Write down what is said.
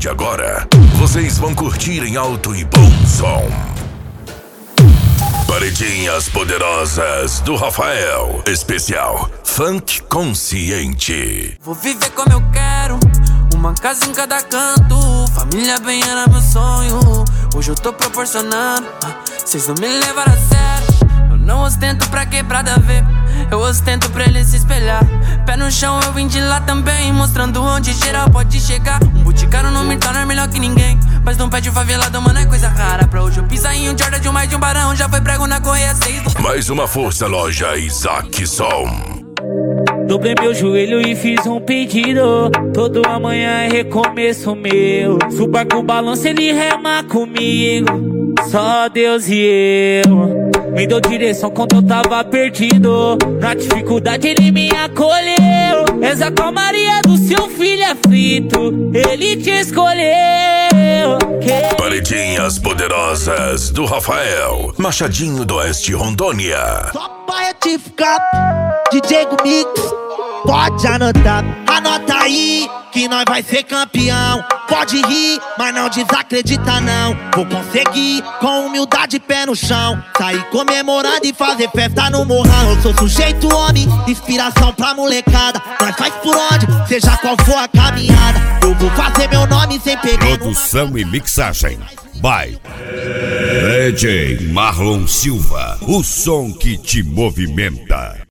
de agora, vocês vão curtir em alto e bom som. Paredinhas Poderosas do Rafael, especial Funk Consciente. Vou viver como eu quero, uma casa em cada canto, família bem era meu sonho. Hoje eu tô proporcionando, cês não me levaram a sério. Eu não ostento pra quebrada ver, eu ostento pra ele se espelhar. Pé no chão, eu vim de lá também, mostrando onde geral pode chegar. Um boticário não me torna melhor que ninguém, mas não pede favelado, mano, é coisa rara. Pra hoje eu pisar em um Jordan de um mais de um barão, já foi prego na correia 6. Mais uma força loja Isaac Som. Dobrei meu joelho e fiz um pedido, todo amanhã é recomeço meu. Suba com o balanço, ele rema comigo, só Deus e eu. Me deu direção quando eu tava perdido, na dificuldade ele me acolheu. És a calmaria do seu filho aflito, ele te escolheu. Paredinhas Poderosas do Rafael, Machadinho do Oeste, Rondônia. Só pra retificar, DJ Mix, pode anotar, anota aí que nós vai ser campeão. Pode rir, mas não desacredita não. Vou conseguir, com humildade pé no chão, sair comemorando e fazer festa no morrão. Eu sou sujeito homem, inspiração pra molecada. Nós faz por onde, seja qual for a caminhada. Eu vou fazer meu nome sem pegar. Produção e mixagem by DJ Marlon Silva, o som que te movimenta.